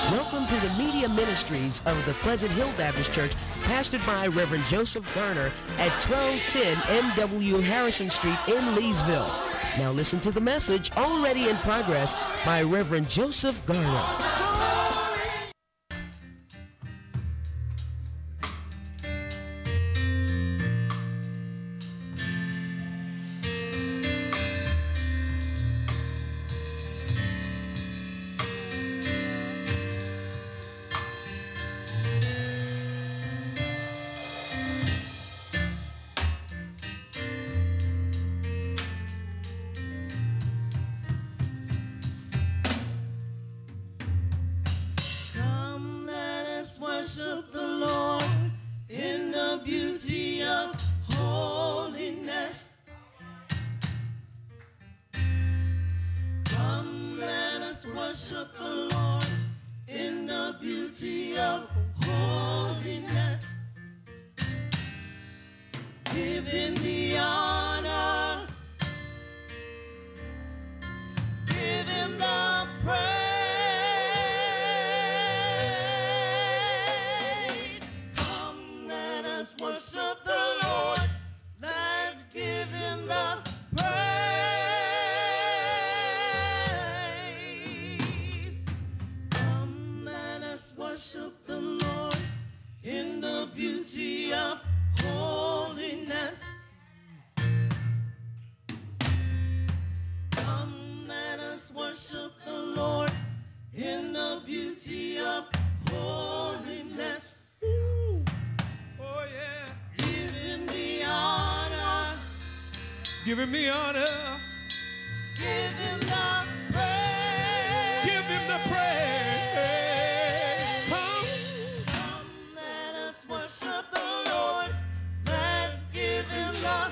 Welcome to the media ministries of the Pleasant Hill Baptist Church, pastored by Reverend Joseph Garner at 1210 M.W. Harrison Street in Leesville. Now listen to the message already in progress by Reverend Joseph Garner. Worship the Lord in the beauty of holiness. Come, let us worship the Lord in the beauty of holiness. Give him the honor, give him the praise. Worship the Lord, let's give him the praise. Come, let us worship the Lord in the beauty of holiness. Come, let us worship the Lord in the beauty of holiness. Oh yeah. Give him the honor. Give him the honor. Give him the praise. Give him the praise. Come, let us worship the Lord. Let's give him the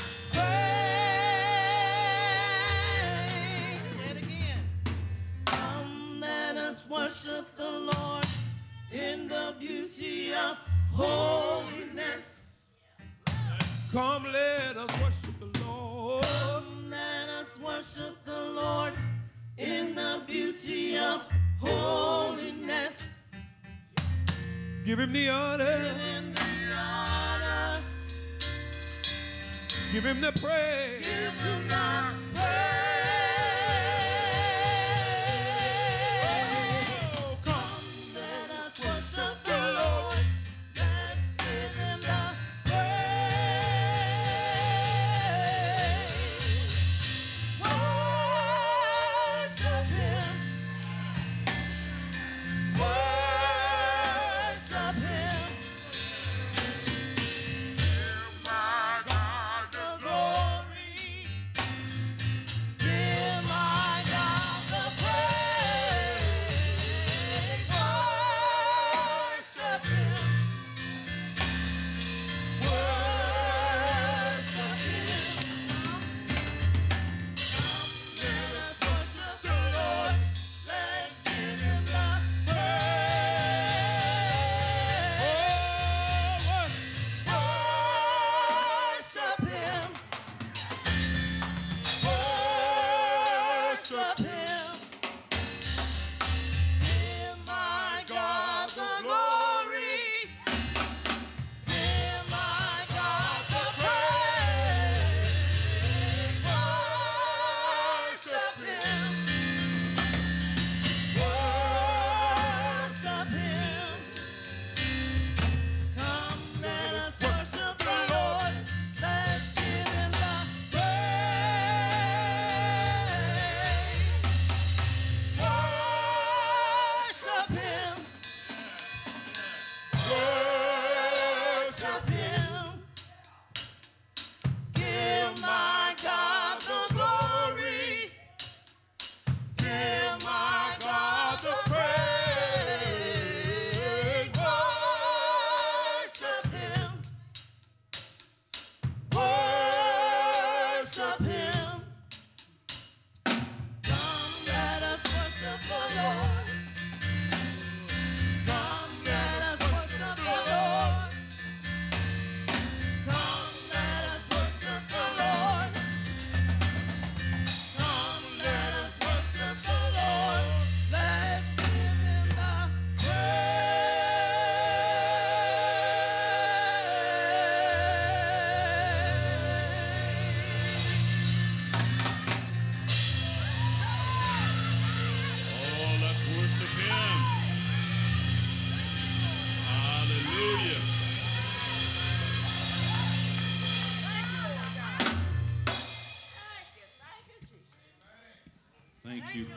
praise. Say it again. Come, let us worship the Lord in the beauty of holiness. Come, let us worship the Lord. Come, let us worship the Lord in the beauty of holiness. Give him the honor. Give him the honor. Give him the praise. Give him the praise. Oh, come, let us worship the Lord. Let's give him the worship him. Worship him. Give my God the glory.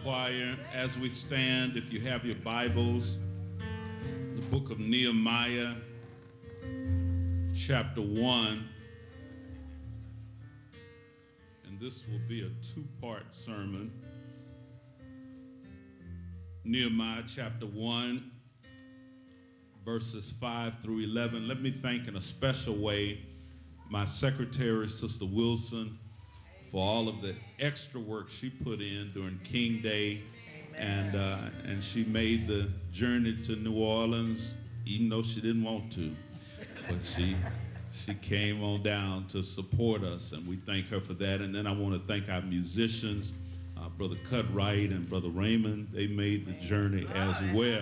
choir, as we stand, if you have your Bibles, the book of Nehemiah, chapter 1. And this will be a two-part sermon. Nehemiah chapter 1, verses 5 through 11. Let me thank in a special way my secretary, Sister Wilson, for all of the extra work she put in during King Day. And she made the journey to New Orleans, even though she didn't want to. But she came on down to support us, and we thank her for that. And then I want to thank our musicians, Brother Cutright and Brother Raymond. They made the journey as well.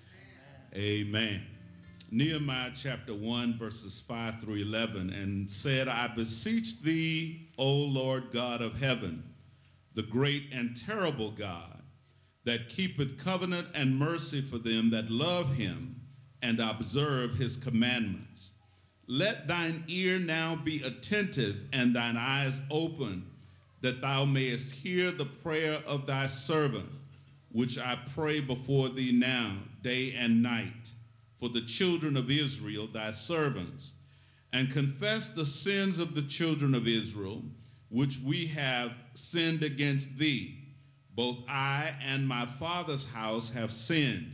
Amen. Nehemiah chapter 1, verses 5 through 11, and said, I beseech thee, O Lord God of heaven, the great and terrible God, that keepeth covenant and mercy for them that love him and observe his commandments. Let thine ear now be attentive and thine eyes open, that thou mayest hear the prayer of thy servant, which I pray before thee now, day and night, for the children of Israel, thy servants, and confess the sins of the children of Israel, which we have sinned against thee. Both I and my father's house have sinned.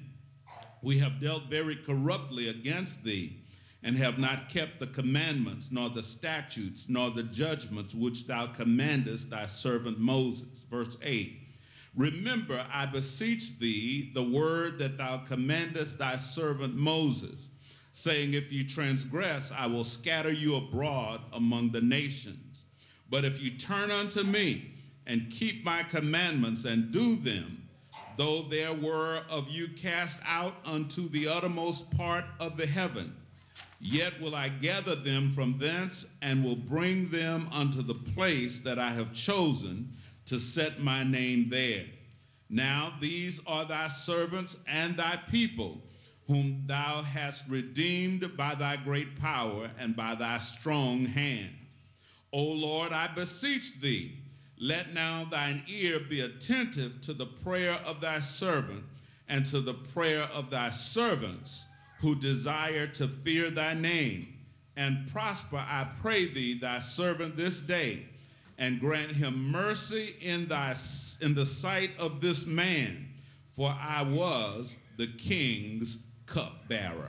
We have dealt very corruptly against thee, and have not kept the commandments, nor the statutes, nor the judgments which thou commandest thy servant Moses. Verse 8. Remember, I beseech thee, the word that thou commandest thy servant Moses, saying, if you transgress, I will scatter you abroad among the nations. But if you turn unto me and keep my commandments and do them, though there were of you cast out unto the uttermost part of the heaven, yet will I gather them from thence and will bring them unto the place that I have chosen to set my name there. Now these are thy servants and thy people, whom thou hast redeemed by thy great power and by thy strong hand. O Lord, I beseech thee, let now thine ear be attentive to the prayer of thy servant and to the prayer of thy servants, who desire to fear thy name, and prosper, I pray thee, thy servant this day, and grant him mercy in the sight of this man, for I was the king's cupbearer.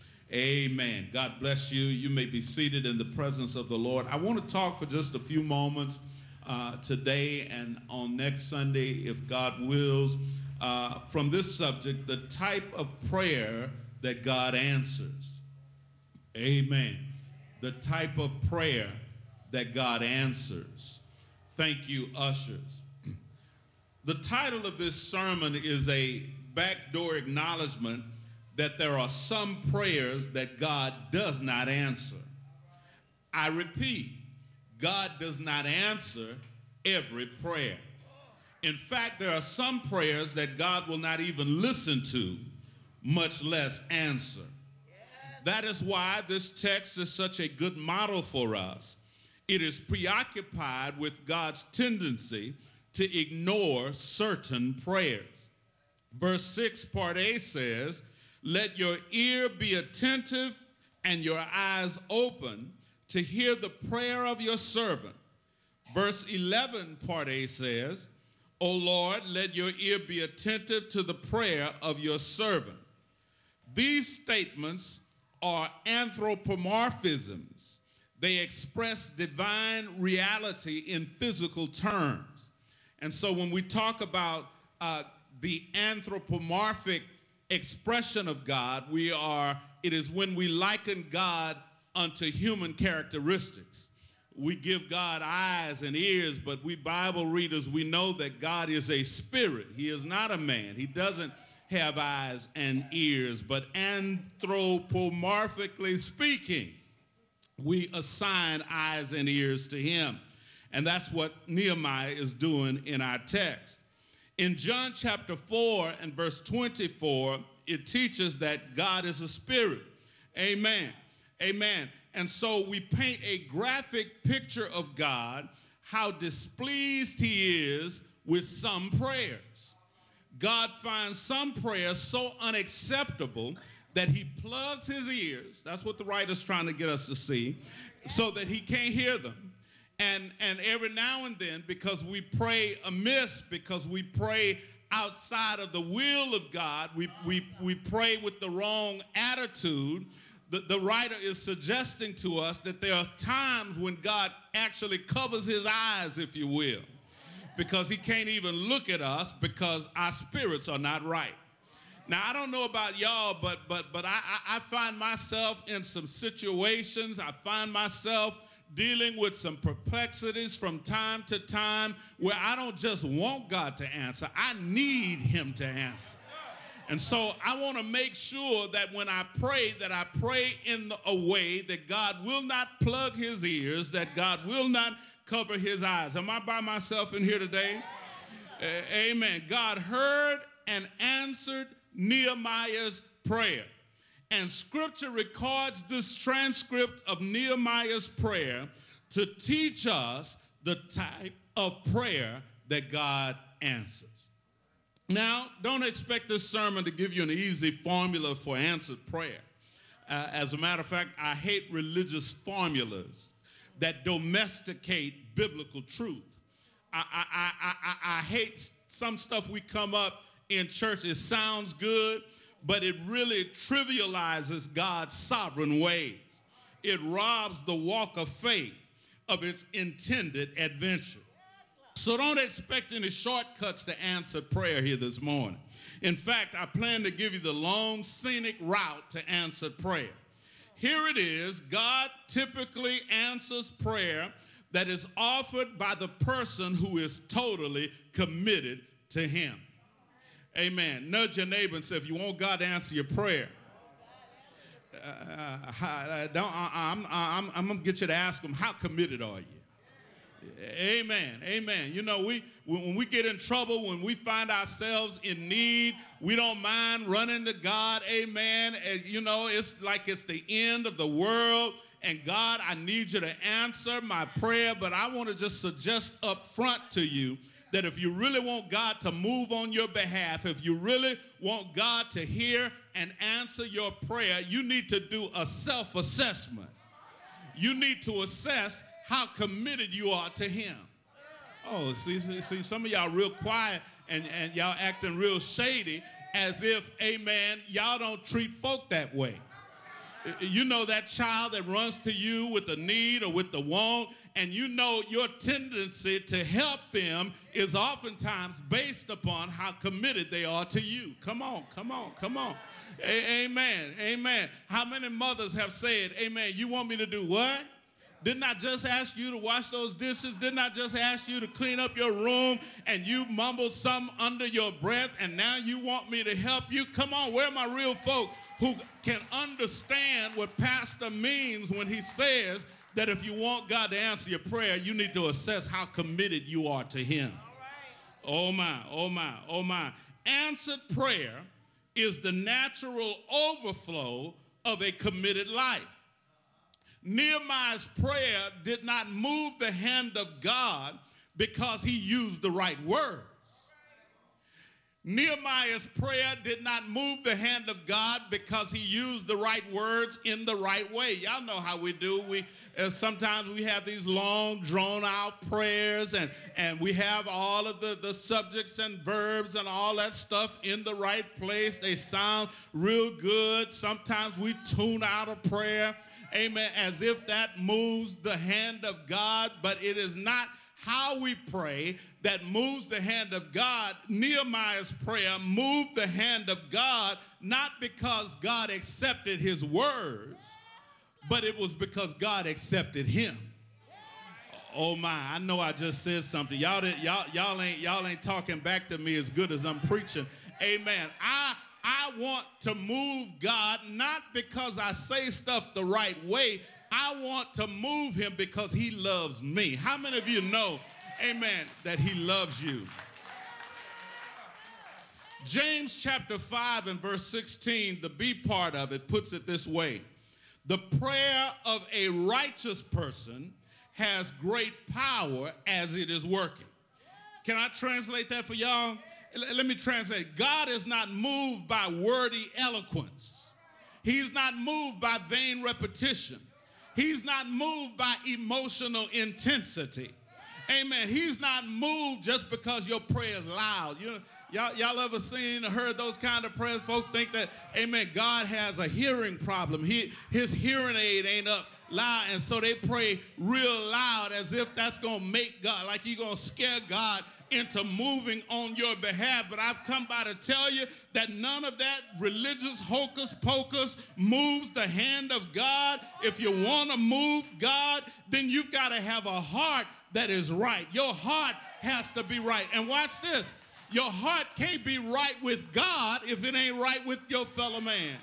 Amen. God bless you. You may be seated in the presence of the Lord. I want to talk for just a few moments today and on next Sunday, if God wills, from this subject, the type of prayer that God answers. Amen. The type of prayer that God answers. Thank you, ushers. The title of this sermon is a backdoor acknowledgement that there are some prayers that God does not answer. I repeat, God does not answer every prayer. In fact, there are some prayers that God will not even listen to, much less answer. That is why this text is such a good model for us. It is preoccupied with God's tendency to ignore certain prayers. Verse 6, part A says, let your ear be attentive and your eyes open to hear the prayer of your servant. Verse 11, part A says, O Lord, let your ear be attentive to the prayer of your servant. These statements are anthropomorphisms. They express divine reality in physical terms. And so when we talk about the anthropomorphic expression of God, it is when we liken God unto human characteristics. We give God eyes and ears, but we Bible readers, we know that God is a spirit. He is not a man. He doesn't have eyes and ears, but anthropomorphically speaking, we assign eyes and ears to him. And that's what Nehemiah is doing in our text. In John chapter 4 and verse 24, it teaches that God is a spirit. Amen. Amen. And so we paint a graphic picture of God, how displeased he is with some prayers. God finds some prayers so unacceptable that he plugs his ears. That's what the writer's trying to get us to see, so that he can't hear them. And every now and then, because we pray amiss, because we pray outside of the will of God, we pray with the wrong attitude. The writer is suggesting to us that there are times when God actually covers his eyes, if you will, because he can't even look at us because our spirits are not right. Now, I don't know about y'all, but I find myself in some situations. I find myself dealing with some perplexities from time to time where I don't just want God to answer. I need him to answer. And so I want to make sure that when I pray, that I pray in a way that God will not plug his ears, that God will not cover his eyes. Am I by myself in here today? Amen. God heard and answered Nehemiah's prayer. And scripture records this transcript of Nehemiah's prayer to teach us the type of prayer that God answers. Now, don't expect this sermon to give you an easy formula for answered prayer. As a matter of fact, I hate religious formulas that domesticate biblical truth. I hate some stuff we come up in church. It sounds good, but it really trivializes God's sovereign ways. It robs the walk of faith of its intended adventure. So don't expect any shortcuts to answer prayer here this morning. In fact, I plan to give you the long, scenic route to answer prayer. Here it is. God typically answers prayer that is offered by the person who is totally committed to him. Amen. Nudge your neighbor and say, if you want God to answer your prayer, I'm going to get you to ask him, how committed are you? Amen. Amen. You know, when we get in trouble, when we find ourselves in need, we don't mind running to God. Amen. And, you know, it's like it's the end of the world. And God, I need you to answer my prayer. But I want to just suggest up front to you that if you really want God to move on your behalf, if you really want God to hear and answer your prayer, you need to do a self-assessment. You need to assess how committed you are to him. Oh, see, some of y'all real quiet and y'all acting real shady as if, amen, y'all don't treat folk that way. You know that child that runs to you with the need or with the want, and you know your tendency to help them is oftentimes based upon how committed they are to you. Come on, come on, come on. Amen, amen. How many mothers have said, amen, you want me to do what? Didn't I just ask you to wash those dishes? Didn't I just ask you to clean up your room? And you mumbled something under your breath, and now you want me to help you? Come on, where are my real folk who can understand what Pastor means when he says that if you want God to answer your prayer, you need to assess how committed you are to him. Oh my, oh my, oh my. Answered prayer is the natural overflow of a committed life. Nehemiah's prayer did not move the hand of God because he used the right words. Nehemiah's prayer did not move the hand of God because he used the right words in the right way. Y'all know how we do. Sometimes we have these long, drawn-out prayers, and we have all of the subjects and verbs and all that stuff in the right place. They sound real good. Sometimes we tune out a prayer, amen, as if that moves the hand of God, but it is not how we pray that moves the hand of God. Nehemiah's prayer moved the hand of God not because God accepted his words, but it was because God accepted him. Oh my, I know I just said something. Y'all ain't talking back to me as good as I'm preaching. Amen. I want to move God not because I say stuff the right way. I want to move him because he loves me. How many of you know, amen, that he loves you? James chapter 5 and verse 16, the B part of it puts it this way. The prayer of a righteous person has great power as it is working. Can I translate that for y'all? Let me translate. God is not moved by wordy eloquence. He's not moved by vain repetition. He's not moved by emotional intensity. Amen. He's not moved just because your prayer is loud. You know, y'all ever seen or heard those kind of prayers? Folks think that, amen, God has a hearing problem. His hearing aid ain't up loud, and so they pray real loud as if that's going to make God, like you're going to scare God into moving on your behalf. But I've come by to tell you that none of that religious hocus pocus moves the hand of God. If you want to move God, then you've got to have a heart that is right. Your heart has to be right. And watch this. Your heart can't be right with God if it ain't right with your fellow man.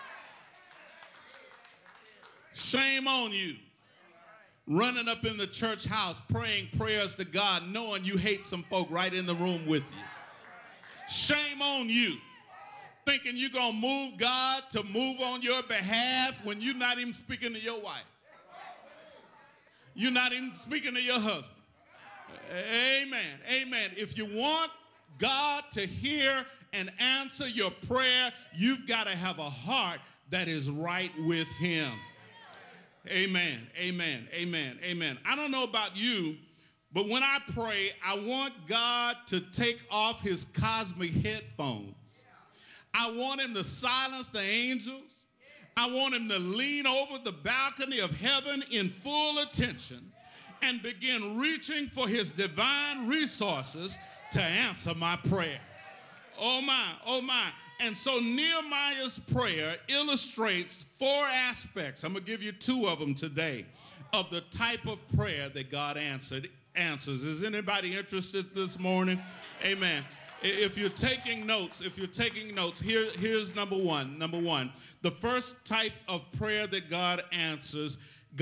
Shame on you. Running up in the church house, praying prayers to God, knowing you hate some folk right in the room with you. Shame on you. Thinking you're going to move God to move on your behalf when you're not even speaking to your wife. You're not even speaking to your husband. Amen. Amen. If you want God to hear and answer your prayer, you've got to have a heart that is right with him. Amen, amen, amen, amen. I don't know about you, but when I pray, I want God to take off his cosmic headphones. I want him to silence the angels. I want him to lean over the balcony of heaven in full attention and begin reaching for his divine resources to answer my prayer. Oh my, oh my. And so Nehemiah's prayer illustrates 4 aspects. I'm going to give you 2 of them today of the type of prayer that God answers. Is anybody interested this morning? Amen. If you're taking notes, here's number one. Number 1, the first type of prayer that God answers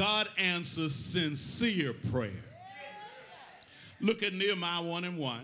sincere prayer. Look at Nehemiah 1:1.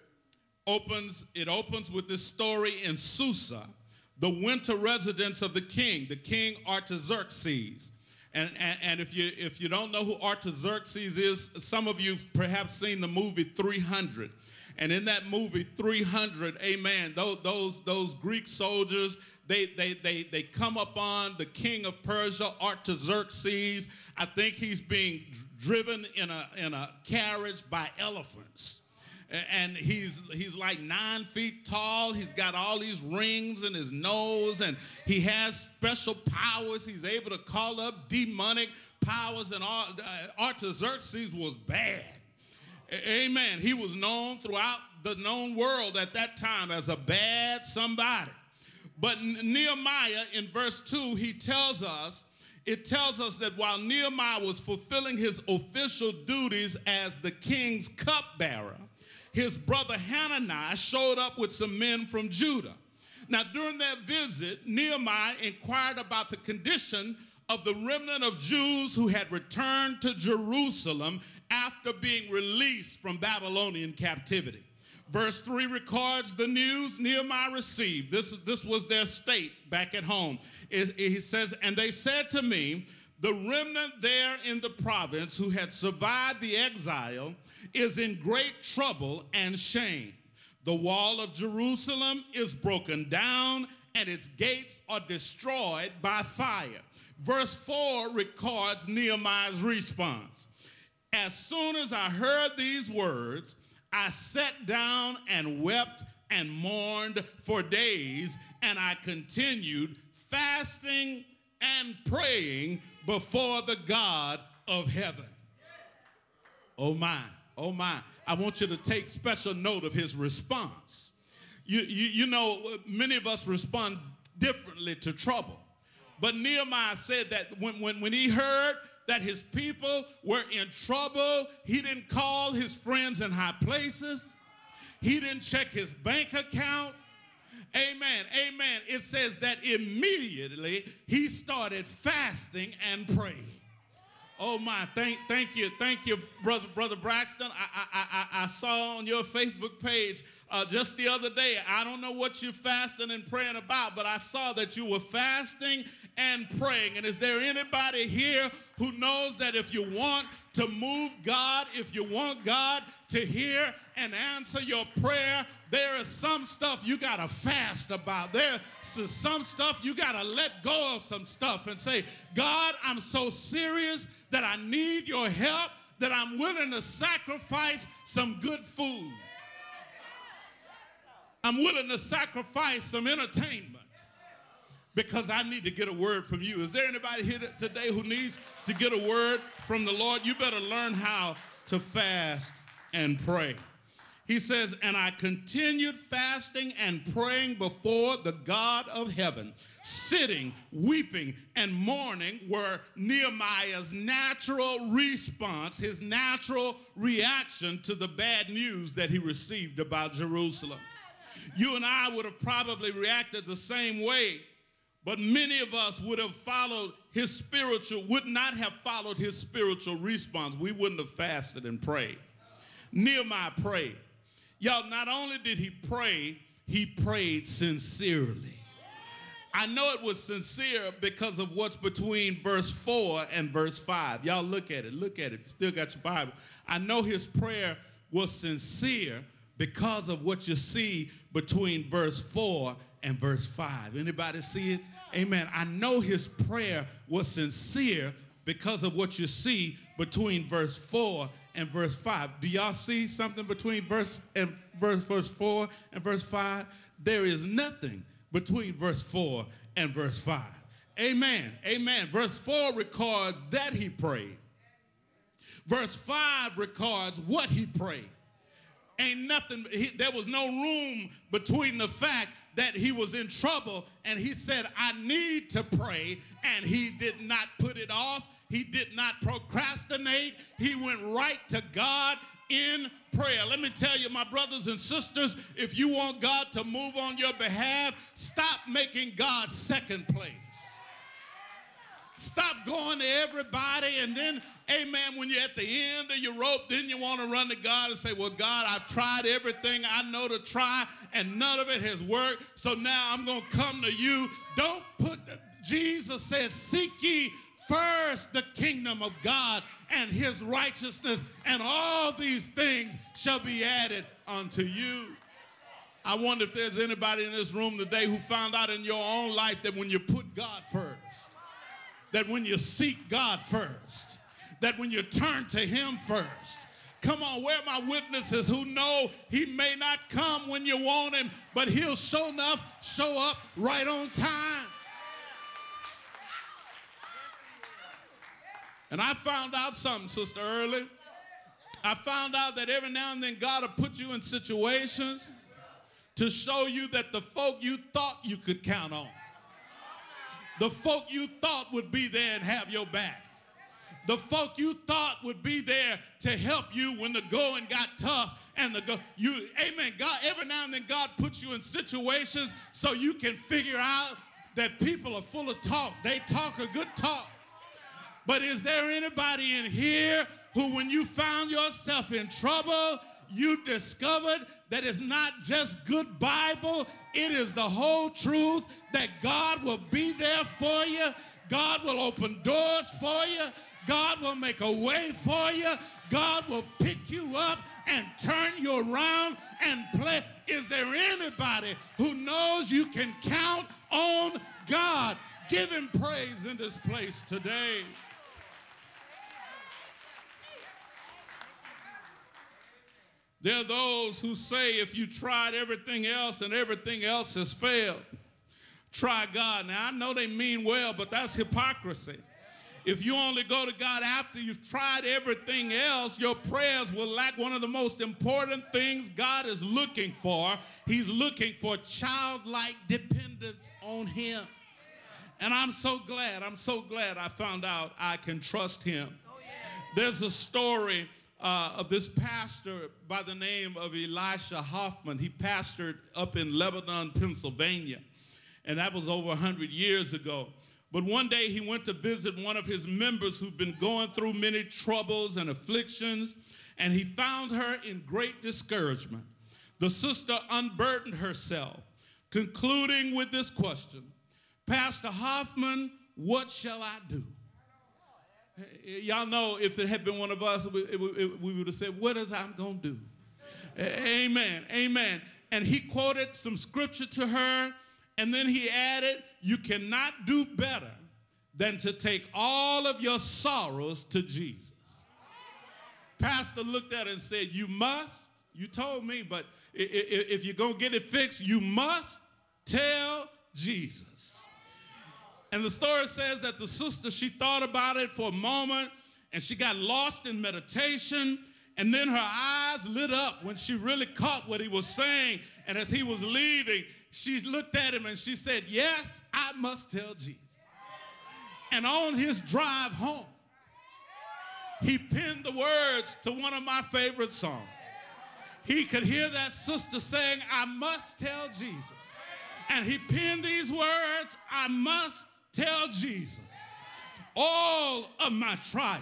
It opens with this story in Susa, the winter residence of the king Artaxerxes. And if you don't know who Artaxerxes is, some of you've perhaps seen the movie 300. And in that movie 300, amen, those Greek soldiers, they come upon the king of Persia, Artaxerxes. I think he's being driven in a carriage by elephants. And he's like 9 feet tall. He's got all these rings in his nose, and he has special powers. He's able to call up demonic powers, and all. Artaxerxes was bad. Amen. He was known throughout the known world at that time as a bad somebody. But Nehemiah, in verse 2, it tells us that while Nehemiah was fulfilling his official duties as the king's cupbearer, his brother Hananiah showed up with some men from Judah. Now, during that visit, Nehemiah inquired about the condition of the remnant of Jews who had returned to Jerusalem after being released from Babylonian captivity. Verse 3 records the news Nehemiah received. This was their state back at home. He says, and they said to me, the remnant there in the province who had survived the exile is in great trouble and shame. The wall of Jerusalem is broken down and its gates are destroyed by fire. Verse 4 records Nehemiah's response. As soon as I heard these words, I sat down and wept and mourned for days, and I continued fasting and praying before the God of heaven. Oh my, oh my. I want you to take special note of his response. You know, many of us respond differently to trouble. But Nehemiah said that when he heard that his people were in trouble, he didn't call his friends in high places. He didn't check his bank account. Amen, amen. It says that immediately he started fasting and praying. Oh my, thank you, brother Braxton. I saw on your Facebook page just the other day. I don't know what you're fasting and praying about, but I saw that you were fasting and praying. And is there anybody here who knows that if you want to move God, if you want God to hear and answer your prayer, there is some stuff you got to fast about. There's some stuff you got to let go of some stuff and say, God, I'm so serious that I need your help that I'm willing to sacrifice some good food. I'm willing to sacrifice some entertainment because I need to get a word from you. Is there anybody here today who needs to get a word from the Lord? You better learn how to fast and pray. He says, and I continued fasting and praying before the God of heaven. Sitting, weeping, and mourning were Nehemiah's natural response, his natural reaction to the bad news that he received about Jerusalem. You and I would have probably reacted the same way, but many of us would not have followed his spiritual response. We wouldn't have fasted and prayed. Nehemiah prayed. Y'all, not only did he pray, he prayed sincerely. I know it was sincere because of what's between verse 4 and verse 5. Y'all look at it. Look at it. You still got your Bible. I know his prayer was sincere because of what you see between verse 4 and verse 5. Anybody see it? Amen. I know his prayer was sincere because of what you see between verse 4 and verse 5. Do y'all see something between verse 4 and verse 5? There is nothing between verse 4 and verse 5. Amen. Amen. Verse 4 records that he prayed. Verse 5 records what he prayed. Ain't nothing, there was no room between the fact that he was in trouble and he said, I need to pray, and he did not put it off. He did not procrastinate. He went right to God in prayer. Let me tell you, my brothers and sisters, if you want God to move on your behalf, stop making God second place. Stop going to everybody, and then, amen, when you're at the end of your rope, then you want to run to God and say, well, God, I've tried everything I know to try, and none of it has worked, so now I'm going to come to you. Don't put, Jesus says, seek ye first the kingdom of God and his righteousness, and all these things shall be added unto you. I wonder if there's anybody in this room today who found out in your own life that when you put God first, that when you seek God first, that when you turn to him first. Come on, where are my witnesses who know he may not come when you want him, but he'll show up right on time? And I found out something, Sister Early. I found out that every now and then God will put you in situations to show you that the folk you thought you could count on, the folk you thought would be there and have your back, the folk you thought would be there to help you when the going got tough, and amen, God, every now and then God puts you in situations so you can figure out that people are full of talk. They talk a good talk. But is there anybody in here who, when you found yourself in trouble, you discovered that it's not just good Bible, it is the whole truth, that God will be there for you, God will open doors for you, God will make a way for you, God will pick you up and turn you around and play. Is there anybody who knows you can count on God? Give him praise in this place today. There are those who say if you tried everything else and everything else has failed, try God. Now, I know they mean well, but that's hypocrisy. If you only go to God after you've tried everything else, your prayers will lack one of the most important things God is looking for. He's looking for childlike dependence on him. And I'm so glad I found out I can trust him. There's a story of this pastor by the name of Elisha Hoffman. He pastored up in Lebanon, Pennsylvania, and that was over 100 years ago. But one day he went to visit one of his members who'd been going through many troubles and afflictions, and he found her in great discouragement. The sister unburdened herself, concluding with this question: Pastor Hoffman, what shall I do? Y'all know if it had been one of us, we would have said, what is I'm going to do? Amen, amen. And he quoted some scripture to her, and then he added, you cannot do better than to take all of your sorrows to Jesus. Pastor looked at her and said, you must, you told me, but if you're going to get it fixed, you must tell Jesus. And the story says that the sister, she thought about it for a moment, and she got lost in meditation, and then her eyes lit up when she really caught what he was saying. And as he was leaving, she looked at him and she said, yes, I must tell Jesus. And on his drive home, he penned the words to one of my favorite songs. He could hear that sister saying, I must tell Jesus. And he penned these words, I must tell Jesus all of my trials.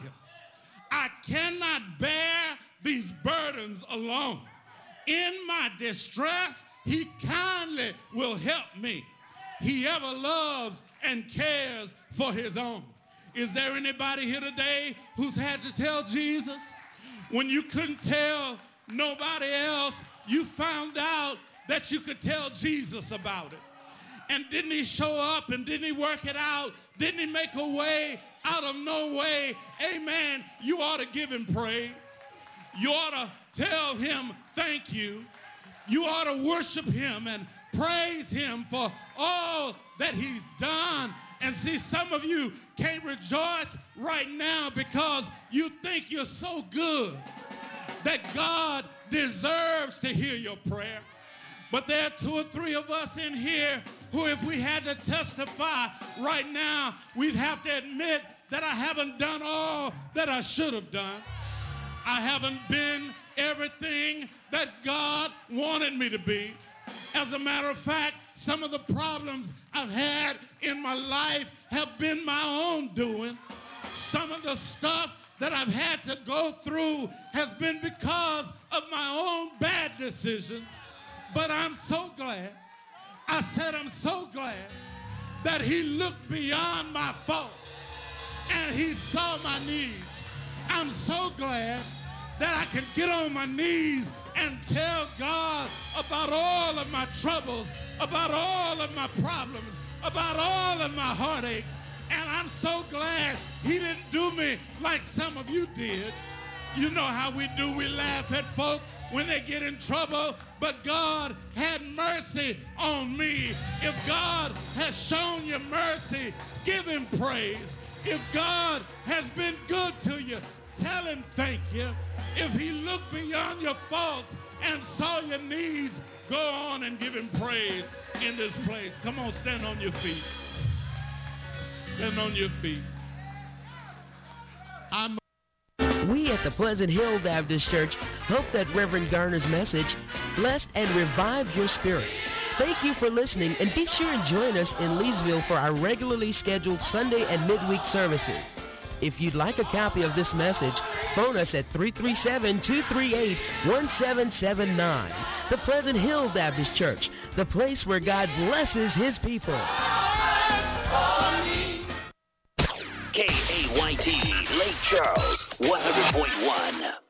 I cannot bear these burdens alone. In my distress, he kindly will help me. He ever loves and cares for his own. Is there anybody here today who's had to tell Jesus? When you couldn't tell nobody else, you found out that you could tell Jesus about it. And didn't he show up and didn't he work it out? Didn't he make a way out of no way? Amen. You ought to give him praise. You ought to tell him thank you. You ought to worship him and praise him for all that he's done. And see, some of you can't rejoice right now because you think you're so good that God deserves to hear your prayer. But there are 2 or 3 of us in here who, if we had to testify right now, we'd have to admit that I haven't done all that I should have done. I haven't been everything that God wanted me to be. As a matter of fact, some of the problems I've had in my life have been my own doing. Some of the stuff that I've had to go through has been because of my own bad decisions. But I'm so glad, I said I'm so glad that he looked beyond my faults and he saw my needs. I'm so glad that I can get on my knees and tell God about all of my troubles, about all of my problems, about all of my heartaches. And I'm so glad he didn't do me like some of you did. You know how we do. We laugh at folk when they get in trouble, but God had mercy on me. If God has shown you mercy, give him praise. If God has been good to you, tell him thank you. If he looked beyond your faults and saw your needs, go on and give him praise in this place. Come on, stand on your feet. Stand on your feet. We at the Pleasant Hill Baptist Church hope that Reverend Garner's message blessed and revived your spirit. Thank you for listening, and be sure and join us in Leesville for our regularly scheduled Sunday and midweek services. If you'd like a copy of this message, phone us at 337-238-1779. The Pleasant Hill Baptist Church, the place where God blesses his people. KAYT, Lake Charles, 100.1.